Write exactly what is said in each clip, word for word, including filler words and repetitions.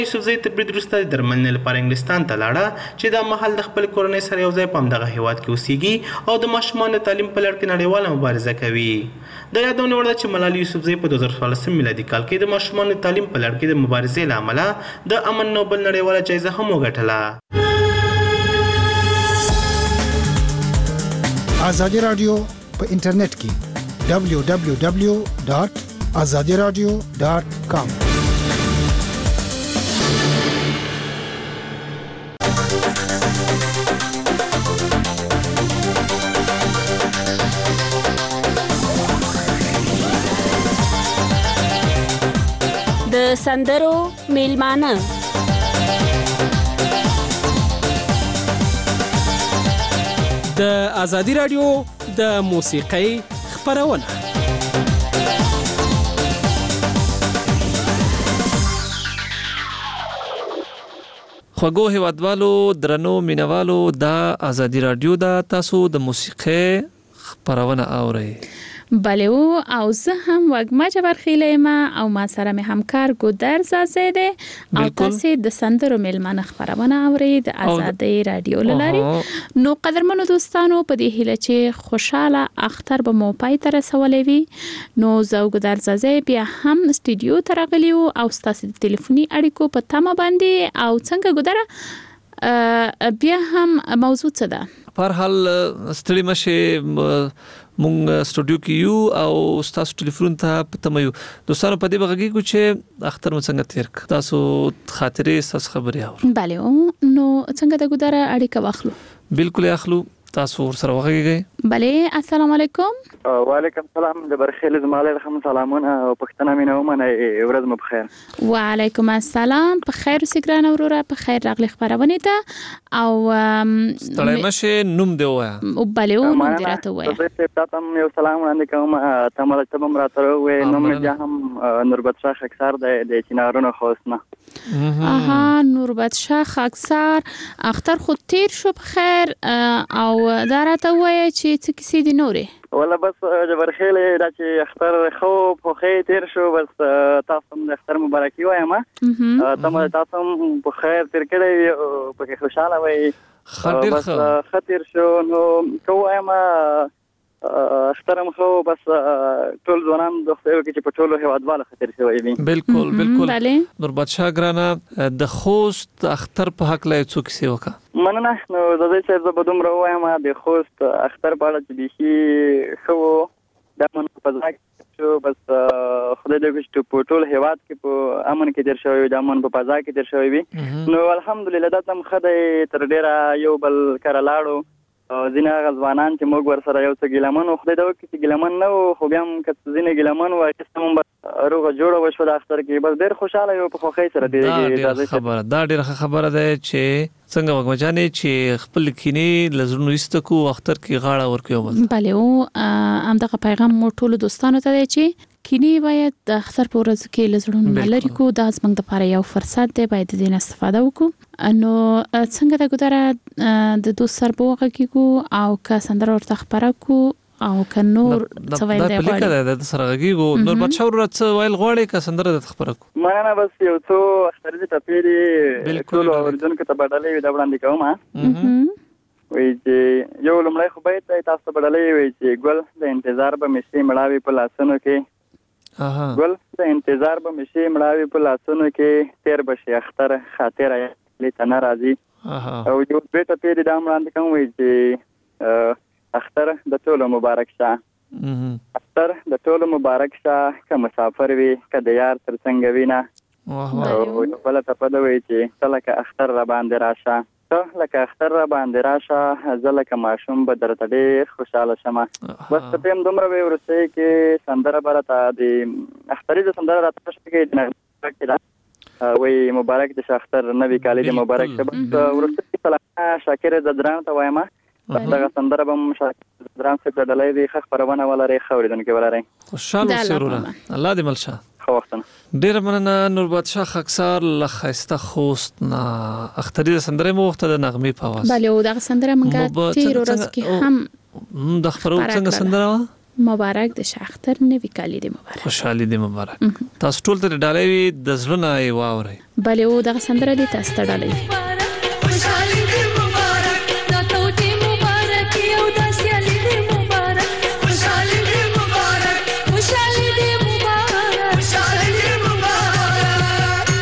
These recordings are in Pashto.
یوسفزۍ تر برید وروسته د درملنې لپاره انګلستان ته لاړه چې دا مهال د خپل کورنۍ سره یو ځای په همدغه هیواد کې اوسیږي او د ماشومانو د تعلیم په لړ کې نړیواله مبارزه کوي. د یادونې وړ ده چې ملالۍ یوسفزۍ په دوه زره څوارلسم میلادي کال کې د ماشومانو د تعلیم په لړ کې د مبارزې له امله د امن نوبل نړیواله جایزه هم وګټله. ازادي رادیو په انټرنیټ کې دبلیو دبلیو دبلیو ډاټ ازادي رادیو ډاټ کام. د سندرو میلمانه د ازادي رادیو د موسیقۍ خپرونه. خوږو هیوادوالو، درنو مینوالو، د ازادي رادیو د تاسو د موسیقۍ خپرونه اورئ. بله او او زه هم وږمه جبرخیله یم او ما سره مې همکار ګودر زازی دی او تاسو د سندرو میلمانه خپرونه اورئ د ازادي رادیو لارې. نو قدرمنو دوستانو، په دې هیله چې خوشاله اختر به مو پای ته رسولې وي، نو زه ګودر زازی بیا هم سټوډیو ته راغلی او تاسو د ټلیفوني اړیکو په تمه باندې. او څنګه ګودر بیا هم موضوع څه ده؟ په هر حال ستړي مشه، مونږ سټوډیو کې یو او تاسو ټلیفون ته پته یو. دوستانو په دې بغږی کو چې اختر مو څنګه تیر ک تاسو خاطرې تاسو خبرې اورئ. بله نو څنګه د ګودر اړیکه واخلو؟ بالکل اخلو، تاسو سره وغږیږئ. بله السلام علیکم. وعلیکم السلام. د برخیل زماله رحم سلامونه او پښتنه مینه ومنه. ورځ مو بخیر. وعلیکم السلام. په خیر اوسې ګران وروره، په خیر راغلی خبرونه ته او ستړی مشه. نوم دی وایا؟ بله او نوم دی راته وایا. زه تاسو ته یو سلام وړاندې کوم. تمه ته هم راته وې. نوم مې هم نوربت شاه خاکسار دی د چنارونو خوسنه. اها نوربت شاه خاکسار. اختر خو تیر شو په خیر او دا راته وایي چې څه کیسې دي نورې؟ ولا بس جبرخیل دا چې اختر خو په خیر تیر شو، بس تاسو هم د اختر مبارکي وایم. تمه تاسو هم په خیر تیر کړئ، په کې خوشاله وئ. خاطر خو خاطر شو نو کوم اخترم خو بس ټول ځوانان د خپل کې چې په ټولو هیوادوالو خاطر شوی وي. بالکل بالکل. نوربت شاه ګرانه د خوست اختر په حق لای څوک سی وکا؟ مننه. نو د دې څه زه بدوم راوایم د خوست اختر په اړه چې بيخي خو د من په ځای شو، بس خدای دې چې په ټول هیواد کې په امن کې در شوی، د امن په فضا کې در شوی وي. نو الحمدلله دا تم خدای تر ډیره یو بل کړه لاړو. ځینې غزوانان چې موږ ور سره یو څه ګیلمن او خدای دا وکړي چې ګیلمن نه وو، خو بیا هم که ځینې ګیلمن وو چې هم روغه جوړه وشوه د اختر کې، بس ډېر خوشحاله یو په خوښۍ سره دی. خبره دا ډېره خبره ده چې څنګه وګم جانې چې خپل کینې لزرونو ایستکو اختر کې غاړه ورکوي. بله او همدغه پیغام مو ټول دوستانو ته دی چې کینې باید د اختر په ورځ کې لزرونو لري کو. دا زموږ لپاره یو فرصت دی، باید د دې استفاده وکړو. نو څنګه د ګودره د دوست سره بوغه کیږو او که سندره ورته خبره کو او که نور څه ویل دی غواړي؟ دا پلیکه د سره غږیږو. نور بچا ورته څه ویل غواړي که سندره د خبره کو؟ مننه. بس یو څو اخترې ته پیری ټول اوریدونکو ته بدلې وي دا وړاندې کوم. وی چې یو لمړی خو به تاسو بدلې وي چې ګل د انتظار به مشي مړاوي په لاسونو کې. اها ګل د انتظار به مشي مړاوي په لاسونو کې، تیر بشي اختر خاطر لیته ناراضي. او یو بیت پیری دا وړاندې کوم وی چې اختر د ټولو مبارک شه. اختر د ټولو مبارک شه، که مسافر وي که د یار تر څنګ وینه. او بل ته پد وی چې تل که اختر را باندې راشه، ته لکه اختر را باندې راشه، زه لکه ماشوم به درته ډېر خوشحاله شمه. بس ته هم دومره وی ورسته کې سندره برته د اخترې سندره راته شي کې وی مبارک د اختر نوی کال دې مبارک شه. بس ورسته سلام شاکر زدران ته وایم. دا سندره به شاکر زدران څخه ډلې دی خخ پرونه ولري خوریدونکو ولري. خوشاله سرونه الله دې ملشه. خو وختونه ډیر مننه نوربت شاه خاکسار لخصته خوست نه اخترې سندره مو وخت د نغمې په واس. بله او دا سندره منګه تیر ورځ کې هم د خبرو څنګه سندره مبارک د شاختر نوی کالی دی مبارک. خوشحالي دی مبارک. تاسو ټول ته ډالۍ د زړه نه یې واورئ. بلې او دغه سندره دی تاسو ته ډالۍ. خوشحالي دی مبارک دا توتی مبارک یو داسیالي دی مبارک. خوشحالي دی مبارک خوشحالي دی مبارک خوشحالي دی مبارک.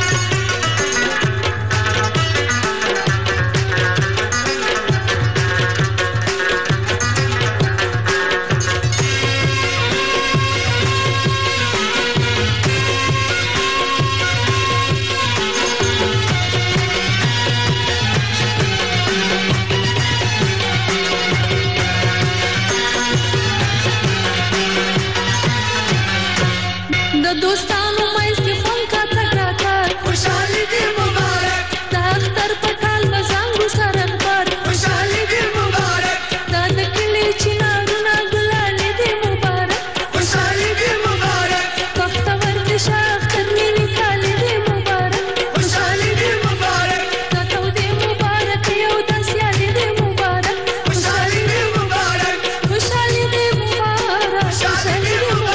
دوستانو مې سي خون کا تکا خوشحالي دی مبارک دا اختر پټال مزنګ سره خبر. خوشحالي دی مبارک دا د کلی چنارونه ګلالي دی مبارک. خوشحالي دی مبارک کفتور د شاختر نوی کالی دی مبارک. خوشحالي دی مبارک دا تو دی مبارک یو داسیالي دی مبارک. خوشحالي دی مبارک خوشحالي دی مبارک خوشحالي دی مبارک.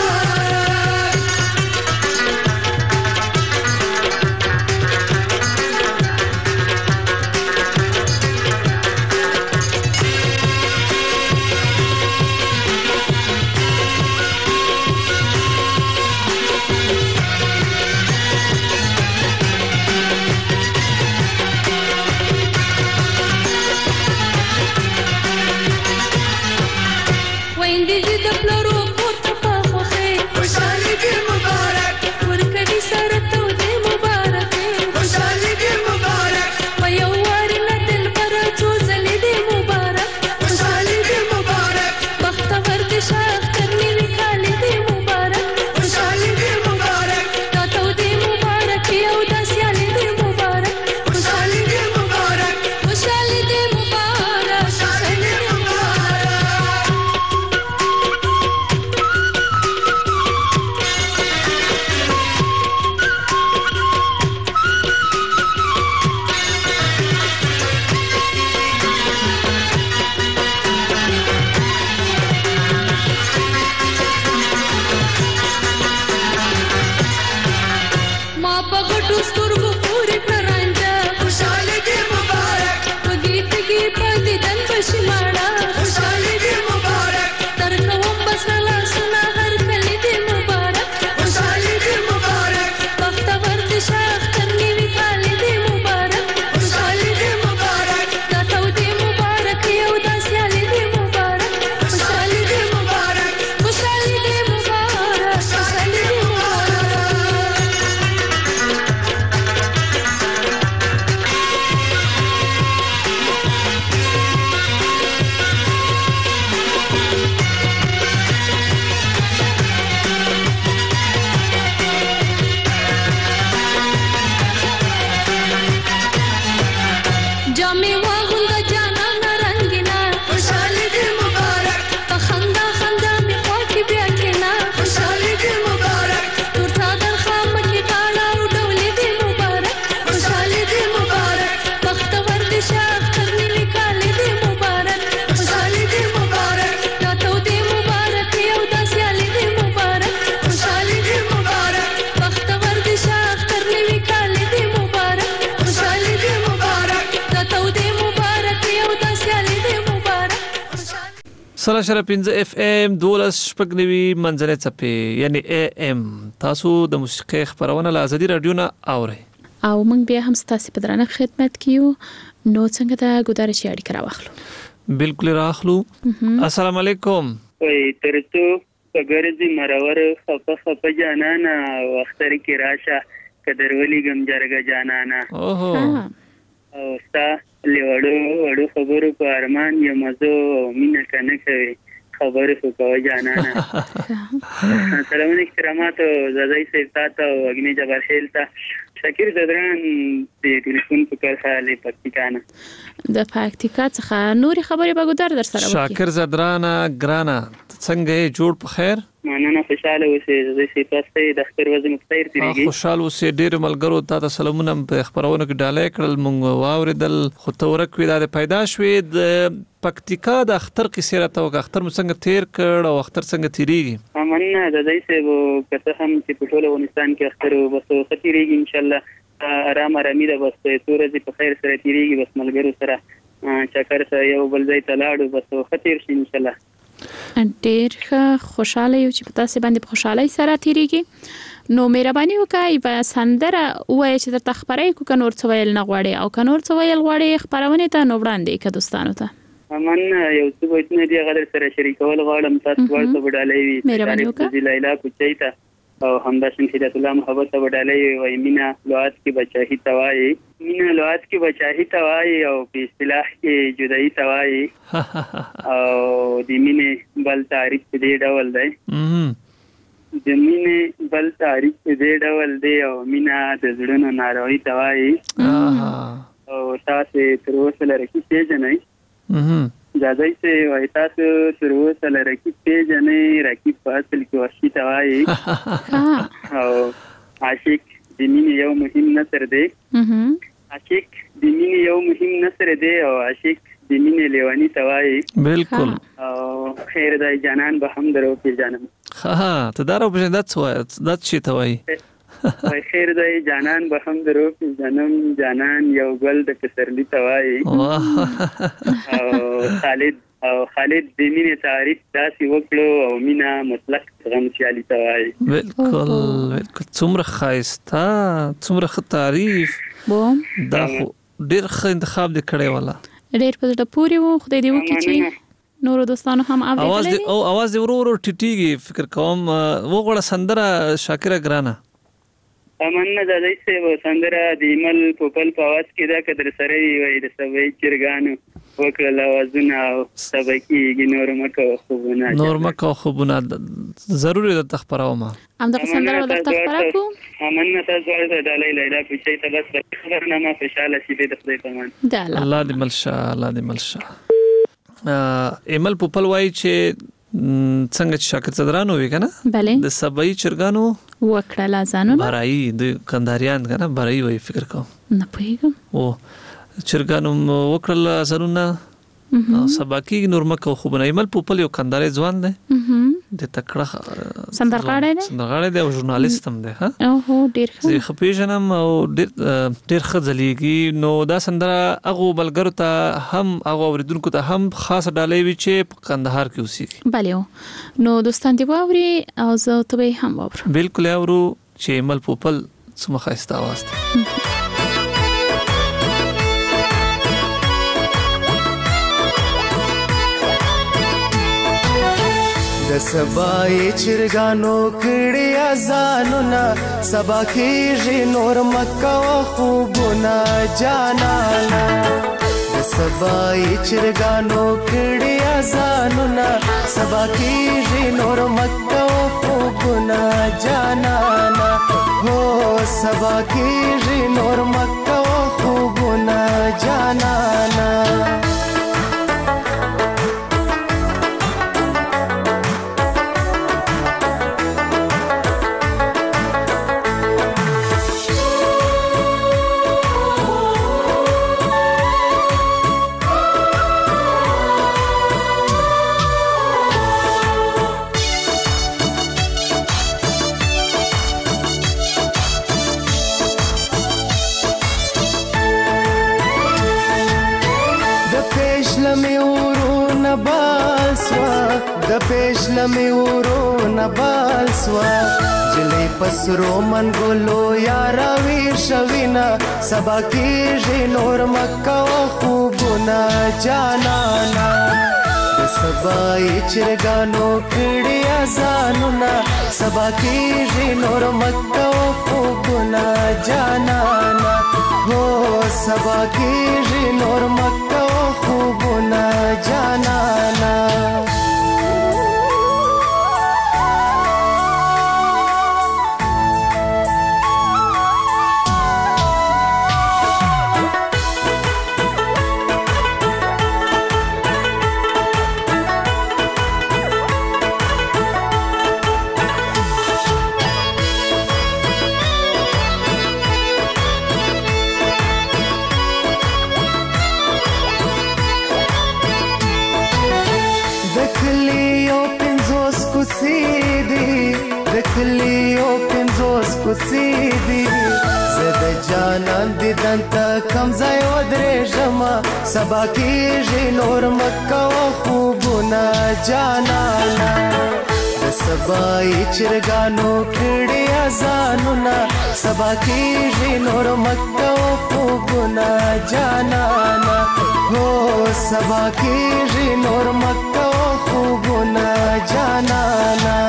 سره شره پنځه اف ام دولس شپږ نوي منځنۍ څپې یعنی ای ام. تاسو د موسیقۍ خبرونه له ازادي رادیو نه اورئ او موږ بیا هم ستاسو په درنه خدمت کیو. نو څنګه دا ګزارش اړیکه راوخلو؟ بالکل راخلو. السلام علیکم. وای ترڅو پګرځي مرور خپه خپه جانانا وختر کې راشه کدرولي غم جرګه جانانا. اوه او ستا لوړو وړو خبرو په ارمان یم زه مینه کنه کوي خبرې خو کوي جانانا. سلام احترامات زادای سیفتا او اګنی جبر خیلتا شکر زدران د ټلیفون په کار خاله پکتیکانه د پکتیکا څخه نوري خبرې به ګدر در سره وکړي. شاکر زدرانه ګرانا څنګه جوړ په خیر؟ مننه خوشاله اوسې زه سي پاسته د اختر وزن مختیر تیریږي. خوشاله اوسې ډیر ملګرو ته سلامونه په خبرونه کې ډالې کړل مونږ واوریدل خو تورک وی د پیدا شوې د پکتیکا د اختر کیسې راته وکړه. اختر مو څنګه تیر کړ او اختر څنګه تیریږي؟ مننه د دې صاحب که څه هم چې په ټول افغانستان کې اختر بس ښه تیریږي ان شاء الله آرام آرامي ده بس څو ورځې په خیر سره تیریږي بس ملګرو سره چکر سره یو بل ځای ته لاړو بس ښه تیر شي ان شاء الله. ډېر ښه خوشاله یو چې په تاسو باندې په خوشحالۍ سره تیریږي. نو مهرباني وکړئ په سندره وایي چې درته خبرې کو کنور څه ویل نه غواړي او کنور څه ویل غواړي خبرونه ته نو وړاندې کې دوستانو ته. من یو څه وایي دی غیر سره شریکول غواړم تاسو ورته وډالې وي. مهرباني وکړئ. لیلا کوچیتا او همداشن هدایت الله محبت وډالې وي مینا لوات کې بچاهي توای مینا لوات کې بچاهي توای او په اصطلاح کې جدایي توای او د مینې بل تعریف دې ډول دی. د مینې بل تعریف دې ډول دی او مینا د زړونو ناروي توای او تاسو تر اوسه لري کې پیژنئ. جادای سے وای تاسو تر اوسه لري کې پیژنئ راکې په اصل کې وشي توای او عاشق د مینې یو مهم نثر دی. عاشق د مینې یو مهم نثر دی او عاشق د مینې لیوانی توای. بالکل. او خیر دای جانان به هم درو پیژنم. ها ته دارو په دات وای دات شي توای. وای خیر دای جانان به هم درو پیژنم جانان یو ګل د پسرلی توای. او خالد او خالد د مینې تعریف داسې وکړو او مینا مطلق غم سیالي توای. بالکل بالکل څومره ښایسته څومره ښه تعریف بوم دا خو ډېر ښه انتخاب دې کړی ولا ډېر په زړه پورې وو خدای دې وکړي چې نورو دوستانو هم اواز دې او اواز دې ورو ورو ټیټیږي فکر کوم وګوره سندره شاکره ګرانه امنه د دې څه سندره د ایمل په پل پاواز کې دا کدر سره وي د سوي چرګانو وکړه لوازونه او سبکی نور مکو خوبونه نور مکو خوبونه ضروري د تخبرو ما ام د سندره د تخبره کو امنه تاسو ورته د لیلا په شي ته بس خبرنامه خوشاله شي د خدای په مان الله دې ملشه الله دې ملشه ایمل په پل وای چې څنګه چې شاکر صدرانو وی کنه بله د سبای چرګانو وکړه لازانو برای د کنداریان کنه برای وی فکر کوم نه پوهیږم او چرګانو وکړه لازانو او سباکی نور مکو خو بنای مل په پل یو کنداري ځوان دی د تکړه سندرغاړی دی سندرغاړی دی او ژورنالیست هم دی ها اوه ډیر ښه زه خپېژنم او ډیر ډیر ښه ځلیږي نو دا سندره هغه بلګرو ته هم هغه اوریدونکو ته هم خاص ډالۍ وی چې په کندهار کې اوسېږي بله نو دوستان دی واوري او زه ته هم واورم بالکل اورو چې مل په پل څومره ښایسته اواز دی د سبای چرګانو کړي اذانونه سبا کېږي نور مکه خوبونه جانانا د سبای چرګانو کړي اذانونه سبا کېږي نور مکه خوبونه جانانا هو سبا کېږي نور مکه خوبونه جانانا د پېښله مې ورونه بال سوه جلۍ پسرو منګولو یاره ویر شوینه سبا کېږي نور مکه خوبونه جانانا د سبای چرګانو کړي اذانونه سبا کېږي نور مکه خوبونه جانانا هو سبا کېږي نور مکه خوبونه جانانا روسی دی زد جانان دیدن تا کم ځای ودرېږم سبا کېږي نور مکه و خوبونه جانانه د سبای چرګانو کړي اذانونه سبا کېږي نور مکه و خوبونه جانانه هو سبا کېږي نور مکه و خوبونه جانانه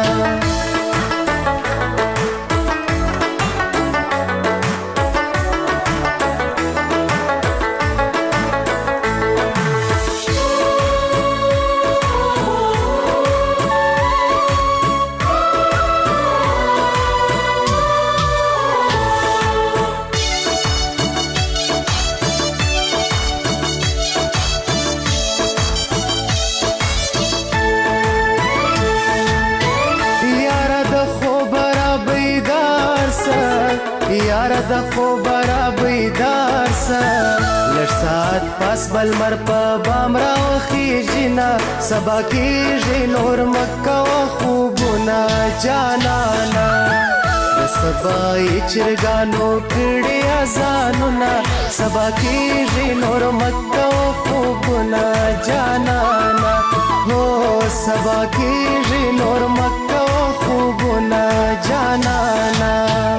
یاره د خوب را بیدار سه لږ ساعت پس بل مر په بام راوخیږي نه سبا کېږي نور مکه و خوبونه جانانه د سبای چرګانو کړي اذانونه سبا کېږي نور مکه و خوبونه جانانه هو سبا کېږي نور مکه و خوبونه جانانه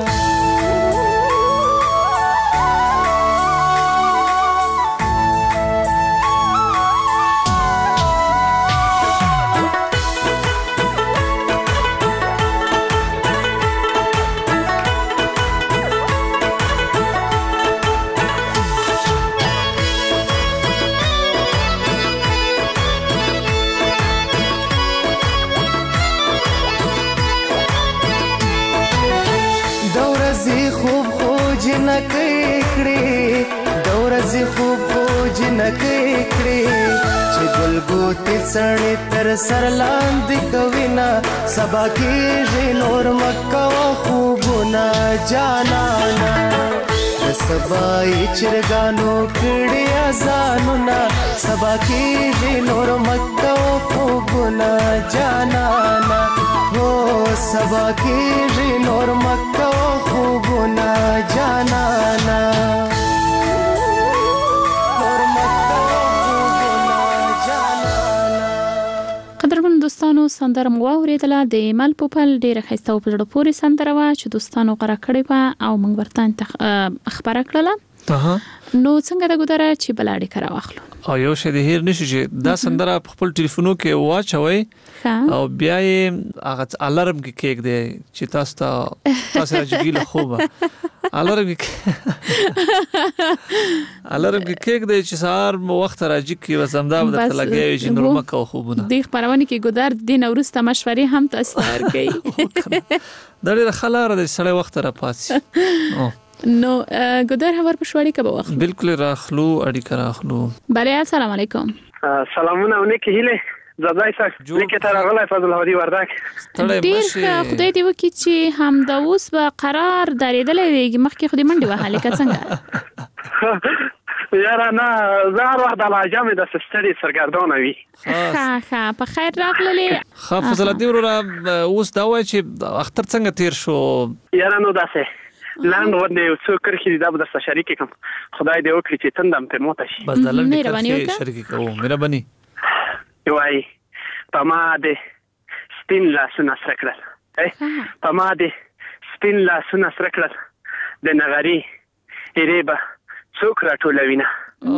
جنکې کړې د ورځې خوب خو جنکې کړې چې ګلګوتې څڼې تر سر لاندې کوي نه سبا کېږي نور مکه و خوبونه جانانه د سبای چرګانو کړي اذانونه سبا کېږي نور مکه و خوبونه جانانه هو سبا کېږي نور مکه و خوبونه جانانه قدرمن دوستانو سندره مو واورېدله د مل پوپل ډېره ښایسته او په زړه پورې سندره وه چې دوستانو غوره کړې وه او موږ ورته خپره کړله. نو څنګه د ګودره چې بل اړیکه راواخلو او یو شی د هیر نشي چې دا سندره په خپل ټلیفونو کې واچوي او بیا یې هغه الارم کې کېږدئ چې تاسو ته تاسو راجګي له خوبه الارم الارم کې کېږدئ چې سهار مو وخت راجګ کې بس همدا به درته لګیا چې نور مکه خوبونه دې خپرونې کې ګودر د دین وروسته مشورې هم تاسو ته ورکوي دا ډېره ښه لاره ده چې سړی وخت راپاڅي. نو ګودر هور په شوړی کبه وخت بالکل راخلو اړیکه راخلو. بله السلام علیکم. سلامونه ونکه هیله زادای ساک لیکه تر غلای فضل هادي وردک ډیر خدای دې وکړي چې هم د اوس به قرار درېدلې وي مخکې خو دې منډي وهلې که څنګه یاره نه زهر وخت د لاجامې د سستړي سرګردانه وي ښه ښه په خیر راغللې. ښه فضل الدین وروره اوس دا وایي چې اختر څنګه تیر شو؟ یاره نو داسې لاند ورنه یو څو کرخې دي دا به درسته شریک کړم خدای دې وکړي چې تندم پرې موته شي. بس د لنډې کرخې شریک کوو مهرباني. وایي په ما دې سپین لاسونه سره کړل په ما دې سپین لاسونه سره کړل د نغري هیرې به څوک راټولوینه.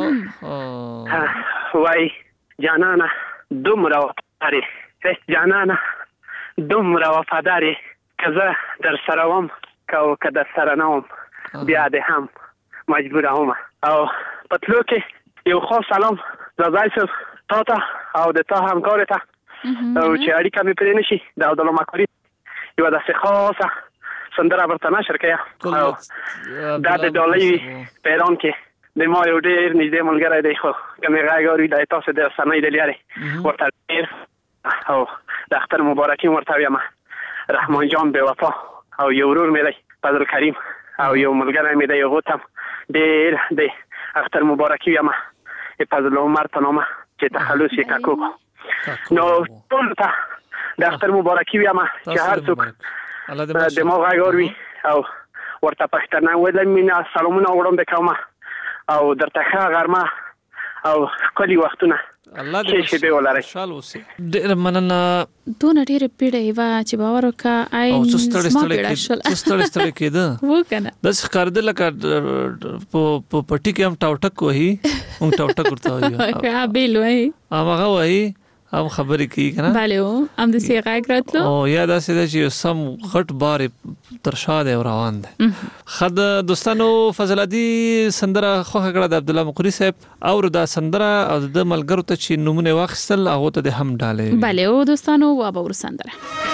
وایي جانانه دومره وفادارې جانانه دومره وفادارې که زه در سره وم که که در سره نه وم بیا دې هم مجبوره وم. او په تلو کې یو خاص سلام زازای صاحب تا ته او د تا همکار ته او چې اړیکه مې پرې نشي د عبدالله مکاري یوه داسې خاصه سندره ورته نشر کړه او دا د ډالۍ په ایران کې د ما یو ډېر نږدې ملګری دی خو که مې غږ اوري دا تاسو د رسنۍ د لارې ورته ډېر او د اختر مبارکي ورته وایم رحمان جان بې وفا او یو ورور مې دی فضل کریم او یو ملګری مې دی هغو ته هم ډېر د اختر مبارکي وایم فضل عمر په نامه چې تخلص یې کاکو نو ټول ته د اختر مبارکي وایم چې هر څوک د ما غږ اوري او ورته پښتنه ویل مینا سلامونه وړاندې کوم او درته ښه غرمه او ښکلي وختونه الله دې شي ولري خوشحال اوسئ. ډېر مننه. دونه ډېرې پیړۍ وه چې باور وکړه آی او څه ستړی زما ستړی پیړه کېد- شوله. څه ستړی ستړی کېده و که نه داسې ښکارېده لکه په په پټي کې هم ټاوټک وهي موږ ټاوټک ورته وایو ښه بیل وایي هماغه وایي هم خبرې کوي که نه بله و همداسې غږ راتلو او یا داسې ده چې یو سم غټ بار یې تر شا دی او روان دی. ښه د دوستانو فضل عادي سندره خوښه کړه د عبدالله مقري صاحب او دا سندره او د ملګرو ته چې نومونه یې واخیستل هغو ته دې هم ډالۍ بله و دوستانو وابه ور سندره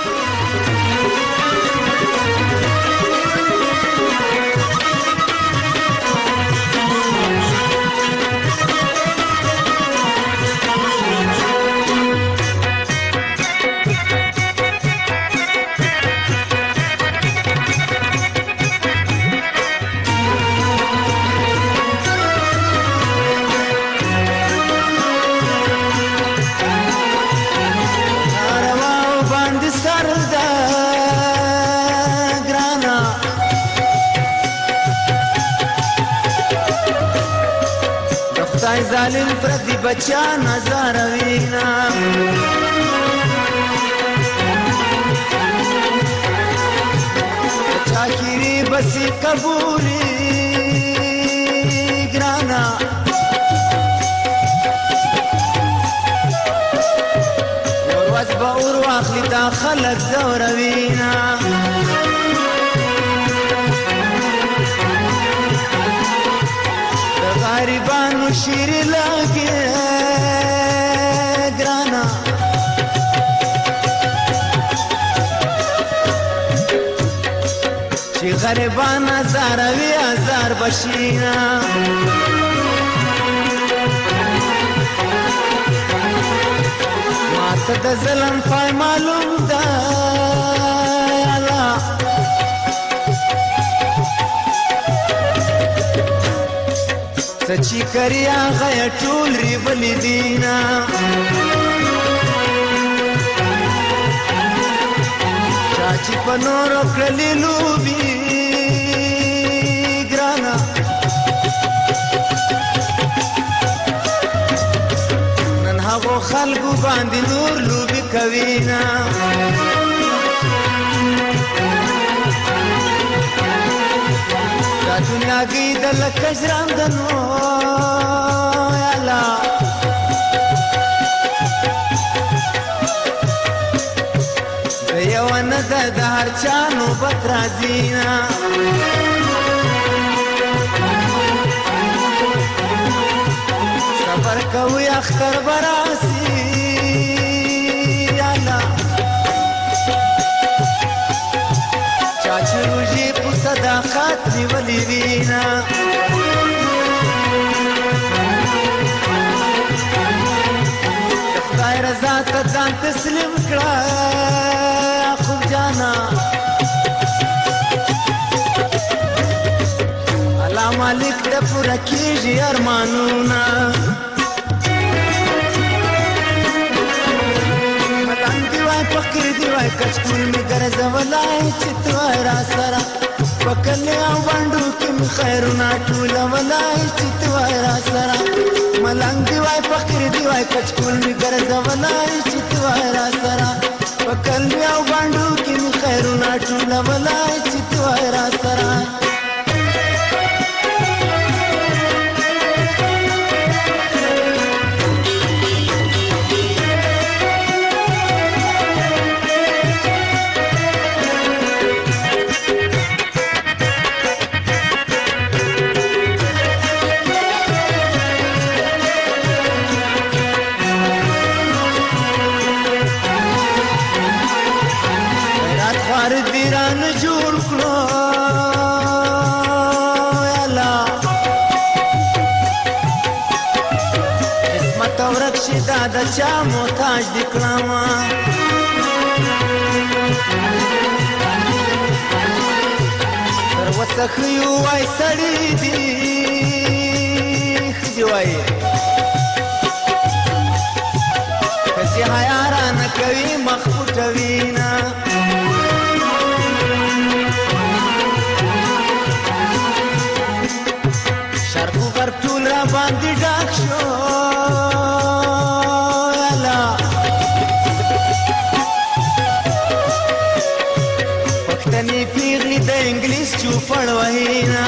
ظالم پردی بچا نظر وینا چاکری بسی قبولی گرانا ورواز با ورواخلی تا خلق زور وینا غریبانو شیر لگے گرانا چی غریبان ازاروی ازار بشینا ماتا دا ظلم پای معلوم دا اللہ سچی کریا غیا ټول ری بلی دینا چاچی پنور کړلی لوبي ګرانا نن هغه خلکو باندې نور لوبي کوینا دنیا کی دل کجران دنو یا اللہ دیوان دا دهر چانو بطرازینا صبر کوئی اختر براسی یا اللہ چاچی روجی پو صداقات نیولی وینا خدای رضا تا ځان تسلیم کړه خوب جانا الله مالک ته پوره کیږي ارمانونه ملنګ دی وای فقیر دی وای کچکول می ګرځولای چې تو را سره وکړې او باندې کې خیرونه ټول ولای چې تو را سره ملنګ دی وای فقیر دی وای کچکول می ګرځولای چې تو را سره وکړې او باندې کې خیرونه ټول ولای چې تو را سره دا چا محتاج دی کلاما تر وسخیو وای سړی دی خدي وای کسي حیارا نه کوي مخفوټ وینا ژوند را باندې ډاک شو یالا پښتني پیغلې د انګلیس چوپړ وهینا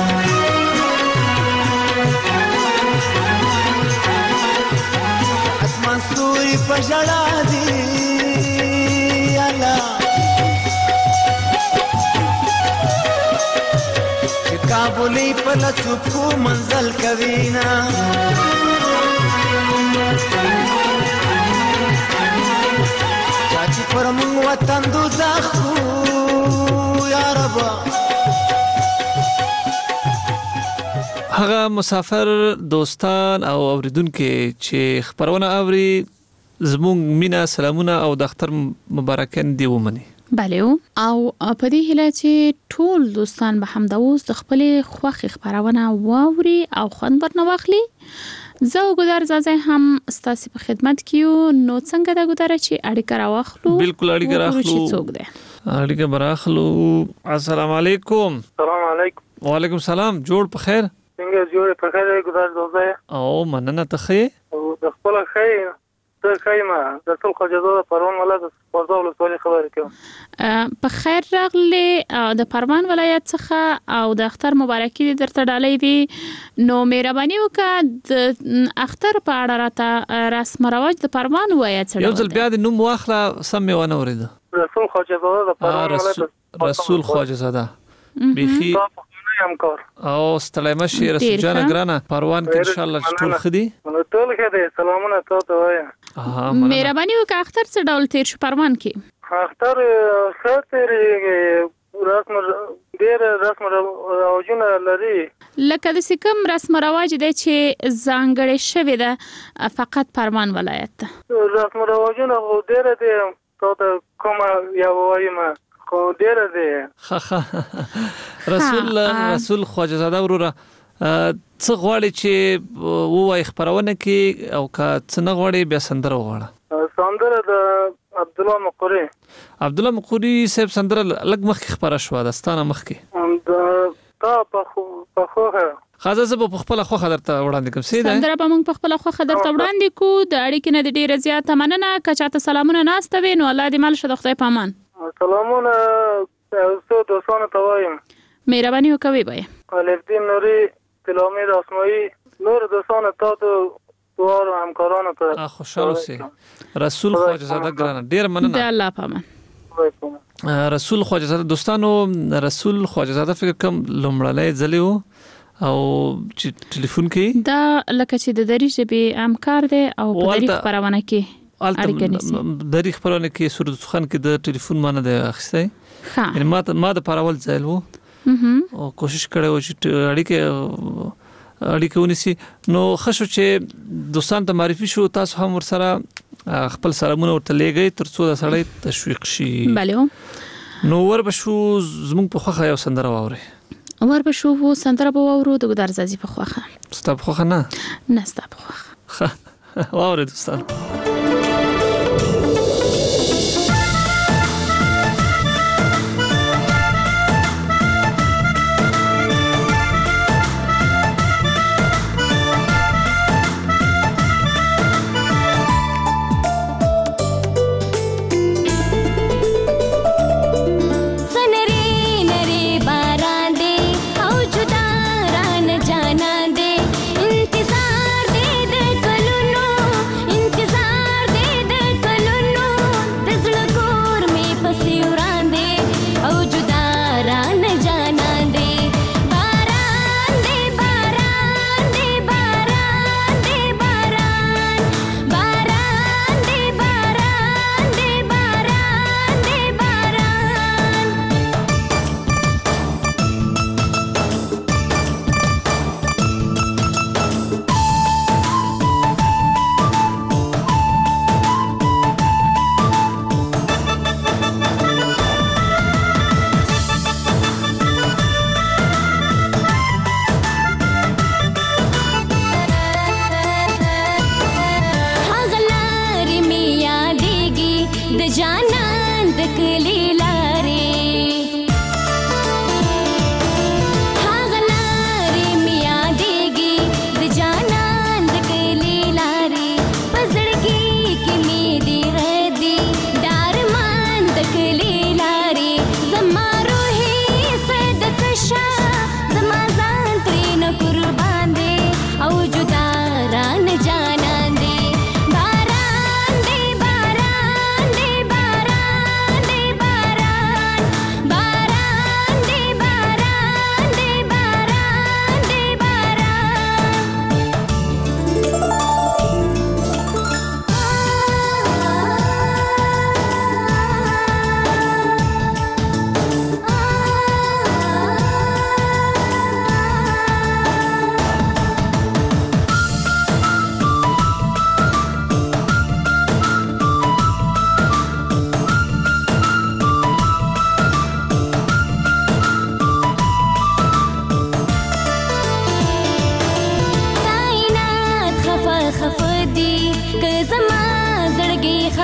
اسمان ستوري په ژړا دي یالا کابلی په لچوکو منزل کوینا چاچی پر مون وطن دوزخ یا رب هغه مسافر دوستان او اوریدونکو چې خبرونه اوري زموږ مینا سلامونه او د اختر مبارکان دی ومني بله او په دې هیله چې ټول دوستان به همدا اوس د خپلې خوښې خبرونه واوري او خوند ورنه واخلي. زه او ګودر زازه هم ستاسو په خدمت کې یو. نو څنګه دا ګودر چې اړیکه راوخلو؟ بالکل اړیکه راخلو. څوک دی؟ اړیکه براخلو. السلام علیکم. السلام علیکم. وعلیکم السلام. جوړ په خیر؟ څنګه جوړ په خیر ګودر زازه؟ او مننه ته خې؟ او د خپل خیر ته خیمه د ټول خجازو پروان ولایت سپورټ ولسوالۍ خبرې کوم. په خیر راغلی د پروان ولایت څخه او د اختر مبارکي درته ډالۍ وي. نو مهرباني وکړه د اختر په اړه راته رسم رواج د پروان ولایت څخه یو ځل بیا د نوم واخله سم مې ونه اورېده. رسول خواجه زاده د پروان ولایت رسول خواجه زاده بيخي همکار او ستړی مشه رسول جان ګرانه پروان کې ان شاء الله ټول خدي ټول خدي سلامونه تاسو وایا. مهرباني وکړه اختر څه ډول تیر شو پروان کې؟ اختر خاطر رسم ډیر رسم رواجونه لري لکه د سکم رسم رواج دی چې ځانګړی شوی ده فقط پروان ولایت ته. رسم رواجونه ډیر دي تاسو کوم یا وایم خو ډیر دی. رسول رسول خواجه زاده وروره څه غواړي چې ووای خبرونه کې او که څه نه غواړي بیا سندره وغواړه؟ سندره د عبد الله مقری عبد الله مقری صاحب سندره لګ مخ خبره شو د ستانه مخ کې تا په په خوخه خاصه زه په خپل خوخه درته وړاندې کوم. سیده سندره به موږ په خپل خوخه درته وړاندې کو. د اړیکې نه ډیره زیاته مننه. که چاته سلامونه ناسته وي نو الله دې مل شه. د خدای په امان. سلامونه اوسو دوستانو ته وایم. مهرباني وکوي بای. الف دین نوري تلامید اسماعیل نور دوستانو تاسو دوار همکارانو ته خوشاله سي. رسول خواجه زاده ګرانه ډیر مننه. د الله په امان. رسول خواجه زاده دوستانو رسول خواجه زاده فکر کوم لومړی ځلی وو او چې ټلیفون کې دا لکه چې د دری ژبې همکار دی او په دری خبرونه کې اړیکه نیسي. دری خبرونه کې سورۃ خان کې د ټلیفون مانه د اخیسته یعنی ما ما د پرول ځای وو او کوشش کړو چې اړیکه اړیکه ونیسي. نو خشو چې دوستان ته معرفي شو تاسو هم ورسره خپل سلامونه ورته لېږئ ترڅو د سړی تشویق شي. بله نو ور بشو زموږ په خوخه یو سندره واوري. ور بشو وو سندره به واورو د ګدار زازي په خوخه. ستا په خوخه نه؟ نه ستا په خوخه. واوري دوستان.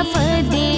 خفه دی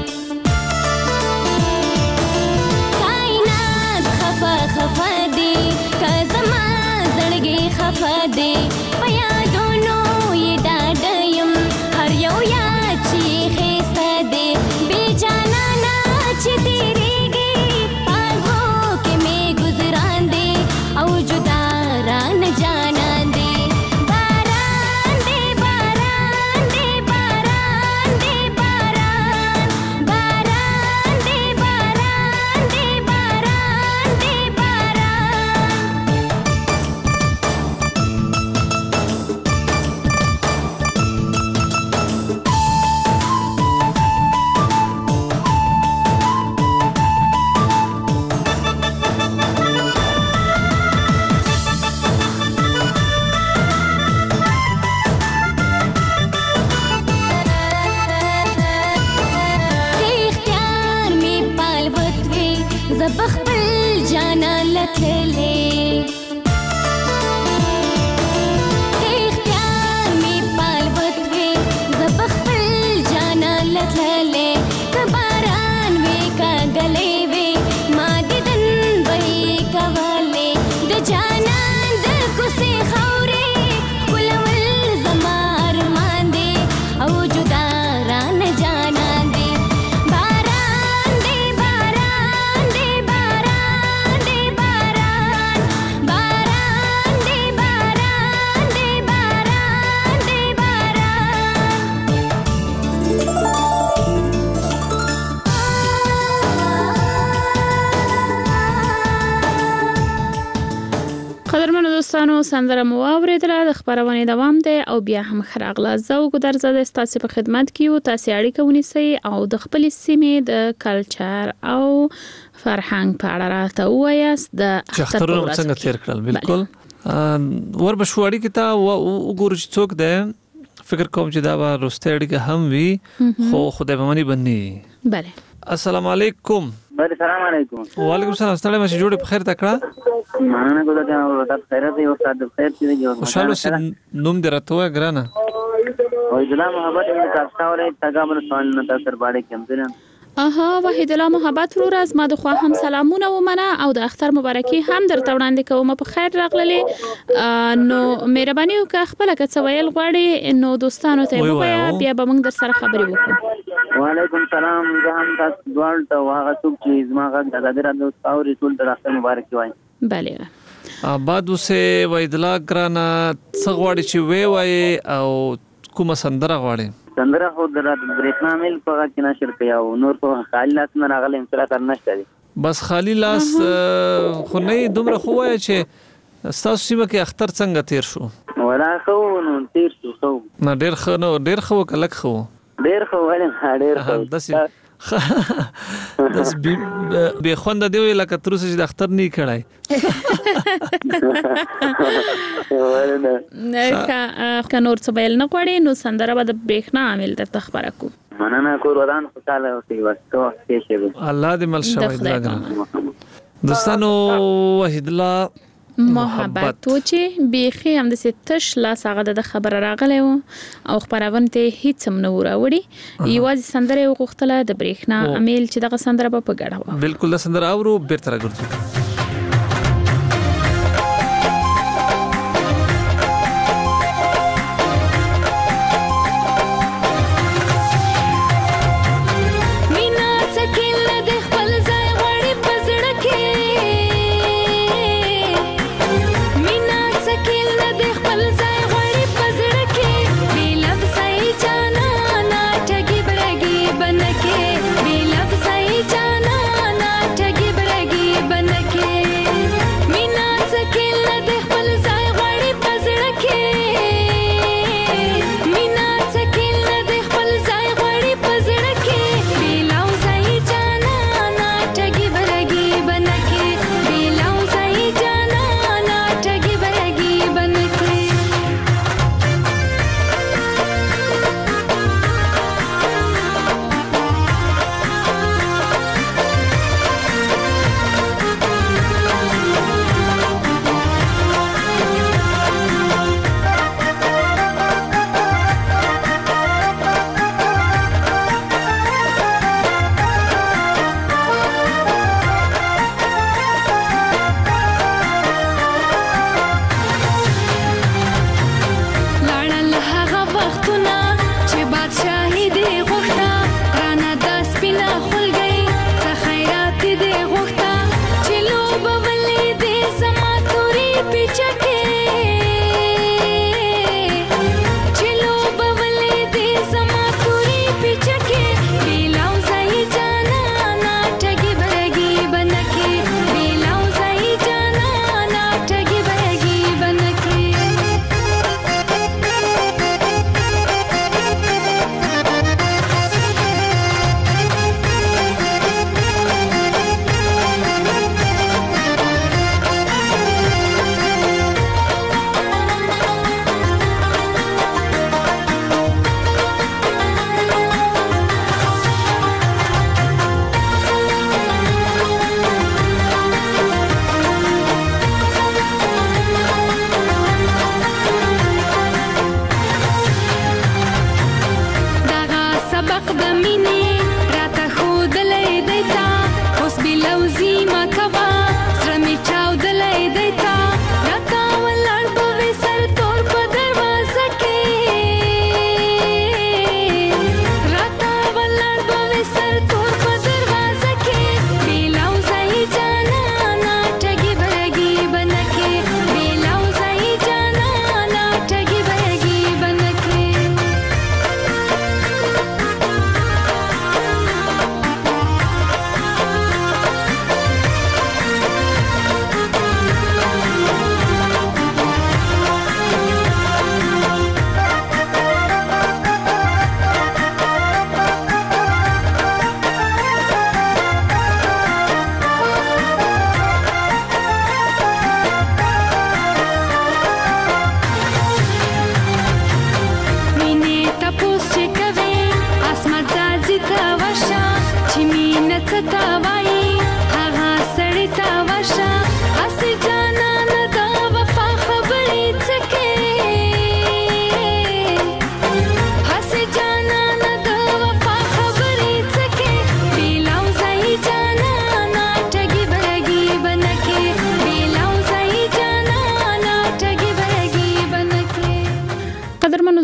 کائنات خفه خفه دی که زما زړګی خفه دی په یادونو یې ډاډه یم هر یو یاد چې ښایسته دی بې جانانه چې تېرېږي پازو کې مې ګزران دی او جدا رانه جانان دی باران دی باران دی باران دی باران باران دی باران دی باران دی اختیار می پال وتوي زبخبل جانا لتلي اختیار می پال وتوي زبخبل جانا لتلي کباران وی کا گلې وی ما دیدن وی کواله د جانان د کوسي خوري ولول زمار مان دي او جدا ران جانان دي باران دی باران دی باران دی باران باران دی باران دی باران دی قدرمنو دوستانو سندره مو واوریدله د خبرونې دوام دی او بیا هم ښه راغلاست زه ګودرزاده ستاسو په خدمت کې یو تاسو اړیکه ونیسئ او د خپلې سیمې د کلچر او فرهنګ په اړه راته ووایاست د اختر په ورځ څنګه تیر کړل بالکل ور بشو اړیکه ته وګورئ چې څوک دی فکر کوم چې دا به روسته اړیکه هم وي خو خدای به منی بني بله السلام علیکم بله سلام علیکم وعلیکم السلام ستړی مشه جوړې په خیر تکړه مننه کوم دا ورته خیرت دی استاد خیر دې جوړ خوشاله سي نوم دې راته وای ګرانه وای دلا محبت دې تاسو اورې تاګامل سوال نه تاسو باندې کوم دي اها وحید الله محبت ورور از ما د خوا هم سلامونه ومنه او د اختر مبارکي هم درته وړاندې کوم په خیر راغللې نو مهرباني وکړه خپل کڅ ویل غواړي نو دوستانو ته ووایه بیا به موږ در سره خبرې وکړو وعلیکم سلام زه هم تاسو دوړ ته واغه څوک چې زما غږ د ازادي راډیو او ټول د اختر مبارکي وای بله آباد اوسه وحید الله ګرانه څه غواړي چې وی وای او کومه سندره غواړي سندره خو د برېښنا مل په کې نشر کوي او نور په خالی لاس نه راغلی امسلا کار نشته دي بس خالی لاس خو نه دومره خو وای چې تاسو سیمه کې اختر څنګه تیر شو ولا خو نو تیر شو خو نه ډیر خو نو ډیر خو کلک خو ډیر خو ولې ډیر خو داسې داس به خوند دی لکه تر اوسه چې د اختر نه کړای نه کا نور څه بیل نه غواړي نو سندره به د برېښنا عامل درته خبره کو مننه کور ودان خوشاله اوسئ واسطه کې شه الله دې مل شوي دوستانو وحید الله محبت تو چې بیخي هم د ستش لا ساغه د خبره راغلی او خبرونه ته هیڅ هم نه وراوړي یوازې سندره وغوښتله د برېښنا عامل چې دغه سندره په ګډه و بالکل د سندره اورو بیرته راګرځو बन के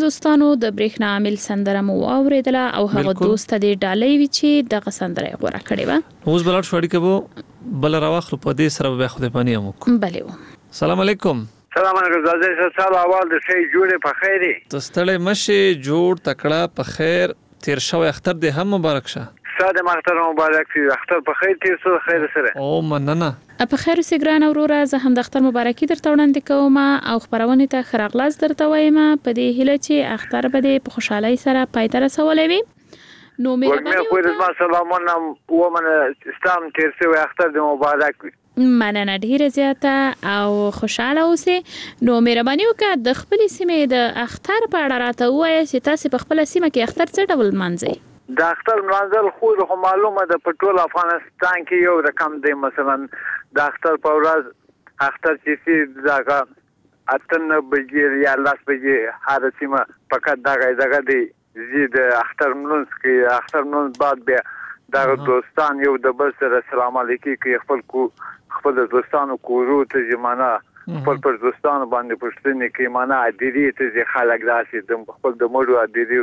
دوستانو د برېښنا عامل سندره مو واوریدله او هغه دوست د ډالۍ وی چې د سندره غوړه کړې و. اوس بلار شوړی کبو بل راوخلو په دې سره به خدای پانی مو. بله. السلام علیکم. سلام علیکم زاده سلام اول د شي جوړه په خیر دي. تستړی مشه جوړ تکړه په خیر تیر شو اختر دې هم مبارک شه. ساده مختر مبارک شي اختر په خیر تیر سو خیر سره. او مننه. په خیر سي ګران اوروره زه هم د اختر مبارکي درته وړاندې کوم او خبرونه ته خراغلاس درته وایم په دې هیله چې اختر به په خوشحالي سره پای ته رسولې وي. نو مې مې خو دې ما سلامونه ومنه ستام تیر سو اختر دې مبارک وي. مننه ډیره زیاته او خوشاله اوسئ. نو مهرباني وکړه د خپل سیمې د اختر په اړه راته ووایئ چې تاسو په خپل سیمه کې اختر څه ډول منځئ؟ د اختر منځل خو معلومه ده په ټول افغانستان کې یو رقم دی. مثلا د اختر په ورځ اختر چې سي دغه اتنه بجې یا لاس بجې هر سیمه فقط دغه دغه دی زید اختر منځ کې اختر منځ بعد بیا د دوستان یو د بل سره سلام علیکي کې خپل کو خپل دوستانو کورو ته جمانه خپل پر دوستانو باندې پښتنې کې معنا اديري ته خلک راشي د خپل د مړو اديري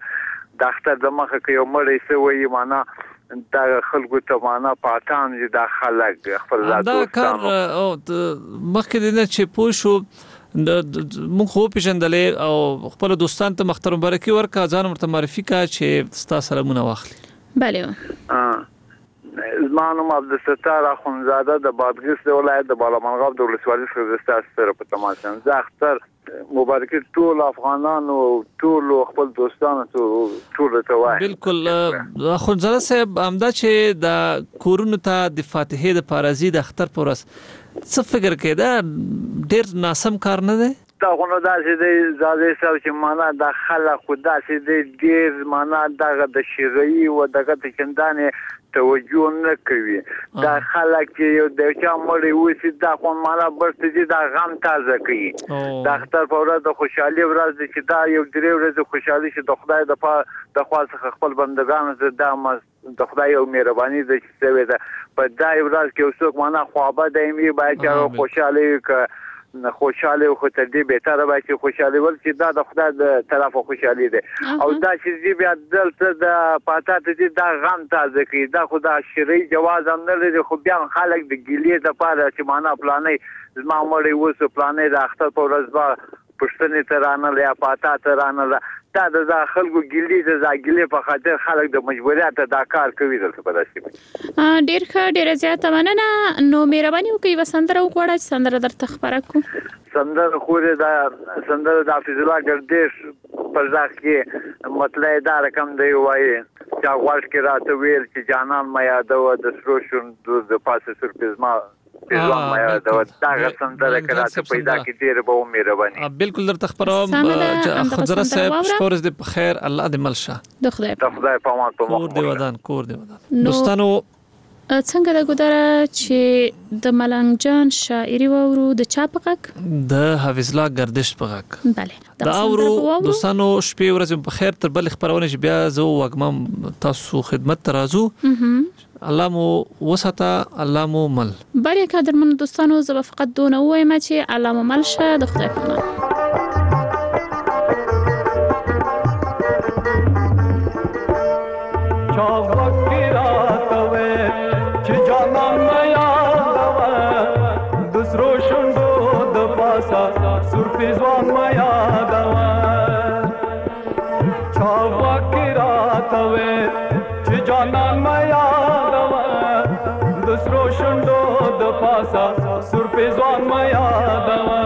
د اختر د مخه کې یو مړی سوی معنا د خلکو ته معنا پاتان دي د خلک خپل دا کار او مخکې د نه چې پوه شو مونږ خو پیژندلې او خپل دوستان ته مختر مبارکي ورکا ځان ورته معرفي کا چې ستا سلامونه واخلي. بله. زمانم عبدالستار اخونزاده د بادغیس د ولایت د بالامنغاب د ولسوالۍ څخه سره په تماس یم. زه اختر مبارکي ټول افغانانو ټول خپل دوستانو ټول ته وایم. بالکل اخونزاده صاحب امدا چې د کورونو ته د فاتحې د پارازي د اختر پر ورځ څه فکر کې دا ډیر ناسم کار نه دی؟ دا غونو داسې دی زاده صاحب چې معنا د خلک خو داسې دی ډیر معنا دغه د شرعي او دغه د چندانې توجه نه کوي. دا خلک چې یو د چا مړی وسی دا خو معنا برته دي دا غم تازه کوي. د اختر په ورځ د خوشحالي ورځ دي چې دا یو درې ورځې خوشحالي چې د خدای د د خاص خپل بندگانو ته د د خدای یو مهرباني د شوی ده په دای ورځ کې اوسوک معنا خوابه دایمي باید چې خوشحالي ک خوشاله خو ته دې به تر به چې خوشاله ول چې دا د خدای د طرفه خوشحالي ده او دا چې دې بیا دلته د پاتات دې دا غم تازه کوي. دا خدا شرعي جواز هم نه لري خو بیا خلک د ګیلې د پاره چې معنا پلانې زما مړی وسو پلانې د اختر په ورځ با پښتنې ترانه یا پاتات ترانه دا د خلکو ګیلې د ځاګلې په خاطر خلک د مجبوریت دا کار کوي دلته په داسې کې. ډیر ښه ډیر زیاته مننه. نو مهرباني وکړئ وسندره وکړه چې سندره درته خبره کو. سندره خو د سندره د حافظ الله ګردیش پر ځای کې مطلب دا رقم دی وایي چې غواړ کې راته ویل چې جانان ما یادو د سرو شوند د پاسه سرپزما پیژوان ما یادو دا سندره کراته پیدا کې ډیر به مهرباني. بالکل درته خبروم چې خضر صاحب شپورز د خیر الله دې ملشه. د خدای د خدای په امان په کور دی ودان کور دی ودان. دوستانو څنګه د ګداره چې د ملنګ جان شاعري وورو د چا پغک د حافظ الله ګردش پغک. بله. دا اورو دوستانو شپې ورځې په خیر تر بل خبرونه چې بیا زه وګمم تاسو خدمت ترازو. الله مو وساته الله مو مل. بله قدرمن دوستانو زه فقط دونه وایم چې الله مو مل شه د خدای په امان. سرپیزوان ما یادوه چا وکی راتوه چی جانان ما یادوه دسرو شندو د پاسا سرپیزوان ما یادوه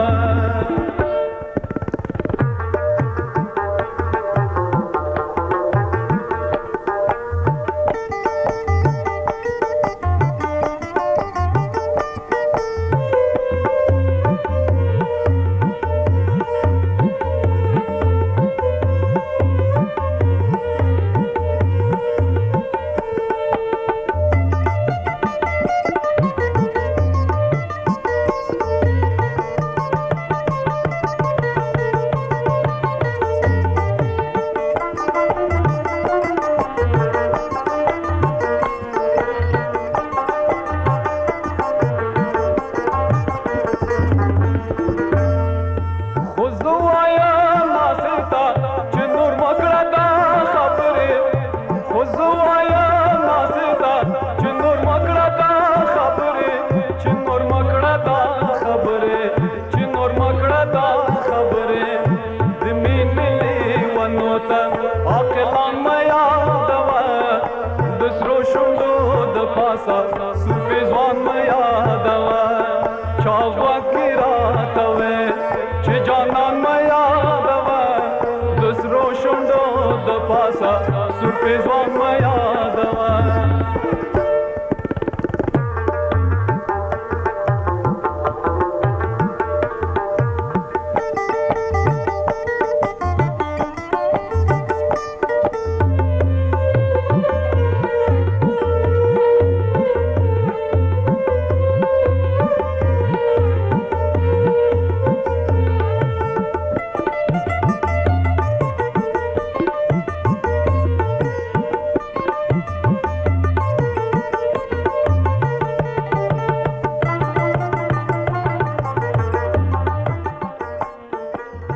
پاسا سور پیزوان ما یاد